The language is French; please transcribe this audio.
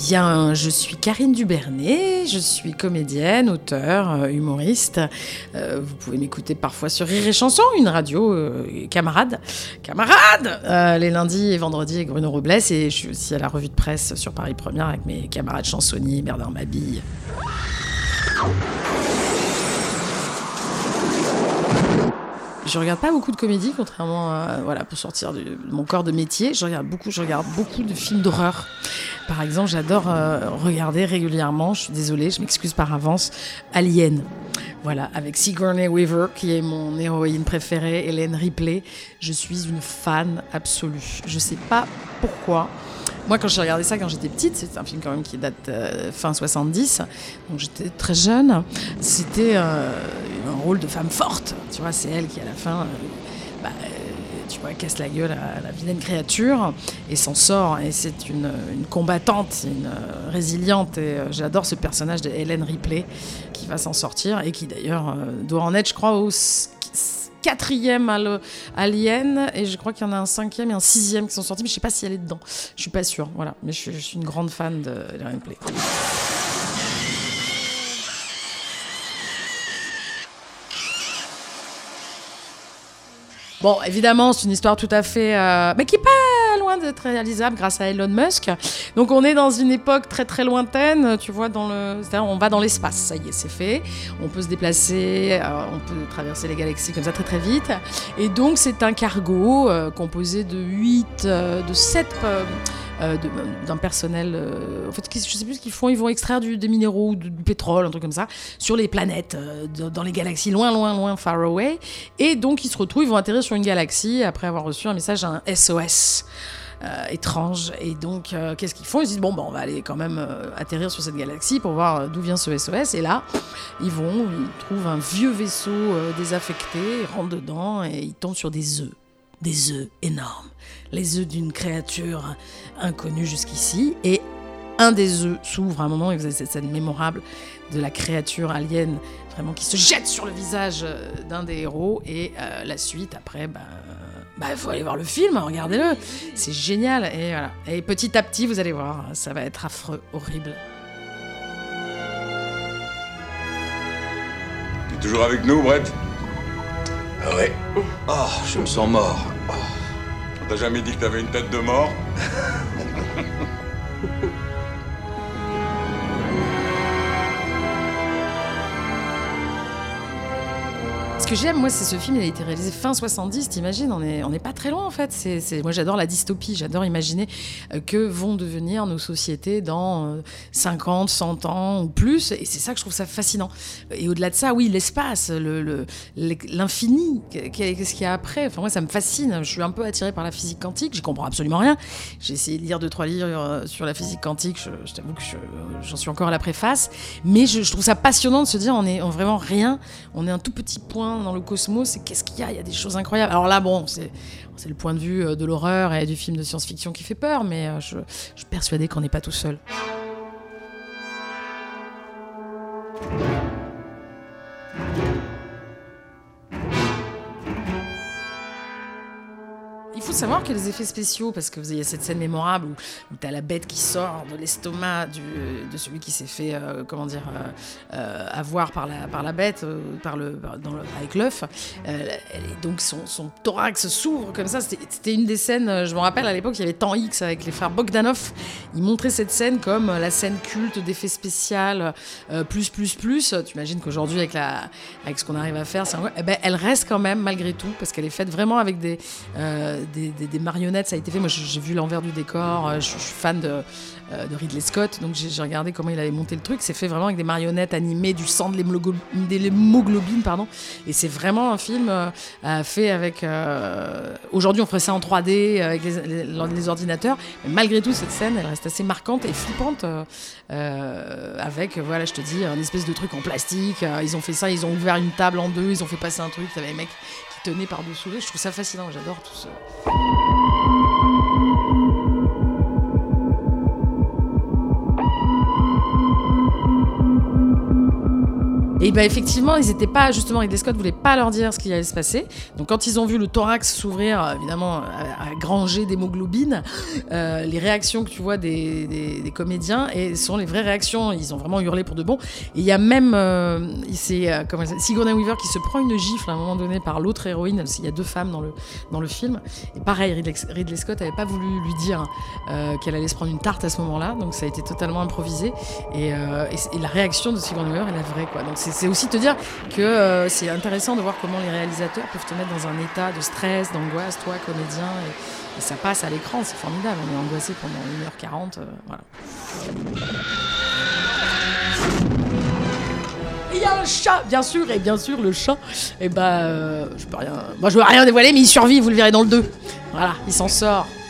bien, je suis Karine Dubernet, je suis comédienne, auteure, humoriste. Vous pouvez m'écouter parfois sur Rire et Chanson, une radio camarade, les lundis et vendredis avec Bruno Robles. Et je suis aussi à la revue de presse sur Paris Première avec mes camarades chansonniers, Bernard Mabille. Je regarde pas beaucoup de comédies, contrairement à, pour sortir de mon corps de métier. Je regarde beaucoup de films d'horreur. Par exemple, j'adore regarder régulièrement, je suis désolée, je m'excuse par avance, Alien. Voilà, avec Sigourney Weaver, qui est mon héroïne préférée, Ellen Ripley. Je suis une fan absolue. Je sais pas pourquoi. Moi, quand j'ai regardé ça quand j'étais petite, c'est un film quand même qui date fin 70, donc j'étais très jeune. C'était un rôle de femme forte, tu vois, c'est elle qui à la fin, tu vois, casse la gueule à la vilaine créature et s'en sort. Et c'est une combattante, une résiliente. Et j'adore ce personnage de Ellen Ripley qui va s'en sortir et qui d'ailleurs doit en être, je crois, au 4e Alien, et je crois qu'il y en a un 5e et un 6e qui sont sortis, mais je sais pas si elle est dedans. Je suis pas sûre, voilà. Mais je suis une grande fan de Ellen Ripley. Bon, évidemment, c'est une histoire tout à fait... mais qui n'est pas loin d'être réalisable grâce à Elon Musk. Donc, on est dans une époque très, très lointaine. Tu vois, c'est-à-dire, on va dans l'espace. Ça y est, c'est fait. On peut se déplacer, on peut traverser les galaxies comme ça très, très vite. Et donc, c'est un cargo composé de 7... d'un personnel en fait, je sais plus ce qu'ils font, ils vont extraire des minéraux ou du pétrole, un truc comme ça, sur les planètes, dans les galaxies loin, far away, et donc ils se retrouvent, ils vont atterrir sur une galaxie après avoir reçu un message, un SOS étrange, et donc qu'est-ce qu'ils font? Ils se disent on va aller quand même atterrir sur cette galaxie pour voir d'où vient ce SOS, et là ils trouvent un vieux vaisseau désaffecté, ils rentrent dedans et ils tombent sur des œufs énormes, les œufs d'une créature inconnue jusqu'ici, et un des œufs s'ouvre à un moment, et vous avez cette scène mémorable de la créature alien vraiment qui se jette sur le visage d'un des héros, et la suite après, il faut aller voir le film, regardez-le, c'est génial, et voilà. Et petit à petit, vous allez voir, ça va être affreux, horrible. T'es toujours avec nous, Brett? Ah ouais. Oh, je me sens mort. Oh. On t'a jamais dit que t'avais une tête de mort? Ce que j'aime, moi, c'est ce film, il a été réalisé fin 70, t'imagines, on est pas très loin en fait. Moi j'adore la dystopie, j'adore imaginer que vont devenir nos sociétés dans 50, 100 ans ou plus, et c'est ça que je trouve ça fascinant. Et au-delà de ça, oui, l'espace, l'infini, qu'est-ce qu'il y a après? Enfin, moi ça me fascine, je suis un peu attirée par la physique quantique, j'y comprends absolument rien. J'ai essayé de lire 2-3 livres sur la physique quantique, je t'avoue que j'en suis encore à la préface, mais je trouve ça passionnant de se dire on est vraiment rien, on est un tout petit point dans le cosmos, et qu'est-ce qu'il y a? Il y a des choses incroyables. Alors là, c'est le point de vue de l'horreur et du film de science-fiction qui fait peur, mais je suis persuadée qu'on n'est pas tout seul. Il faut savoir que les effets spéciaux, parce que vous avez cette scène mémorable où t'as la bête qui sort de l'estomac de celui qui s'est fait avoir par la bête, avec l'œuf, et donc son thorax s'ouvre comme ça. C'était une des scènes, je me rappelle à l'époque, il y avait Temps X avec les frères Bogdanov, ils montraient cette scène comme la scène culte d'effets spéciaux plus. Tu imagines qu'aujourd'hui avec ce qu'on arrive à faire, elle reste quand même malgré tout, parce qu'elle est faite vraiment avec des marionnettes. Ça a été fait, moi j'ai vu l'envers du décor, je suis fan de Ridley Scott, donc j'ai regardé comment il avait monté le truc. C'est fait vraiment avec des marionnettes animées, du sang, de l'hémoglobine, et c'est vraiment un film fait avec aujourd'hui on ferait ça en 3D avec les ordinateurs, mais malgré tout cette scène elle reste assez marquante et flippante, avec je te dis, un espèce de truc en plastique. Ils ont fait ça, ils ont ouvert une table en deux, ils ont fait passer un truc, il y avait les mecs qui tenaient par-dessous. Je trouve ça fascinant, j'adore tout ça. Et ben effectivement, ils étaient pas, justement, Ridley Scott voulait pas leur dire ce qui allait se passer. Donc quand ils ont vu le thorax s'ouvrir, évidemment, à granger d'hémoglobine, les réactions que tu vois des comédiens sont les vraies réactions. Ils ont vraiment hurlé pour de bon. Et il y a même Sigourney Weaver qui se prend une gifle à un moment donné par l'autre héroïne. Il y a 2 femmes dans le film. Et pareil, Ridley Scott n'avait pas voulu lui dire qu'elle allait se prendre une tarte à ce moment-là. Donc ça a été totalement improvisé. Et la réaction de Sigourney Weaver est la vraie, quoi. Donc c'est aussi te dire que c'est intéressant de voir comment les réalisateurs peuvent te mettre dans un état de stress, d'angoisse, toi, comédien, et ça passe à l'écran, c'est formidable. On est angoissé pendant 1h40, voilà. Il y a un chat, bien sûr, le chat, je peux rien dévoiler, mais il survit, vous le verrez dans le 2. Voilà, il s'en sort.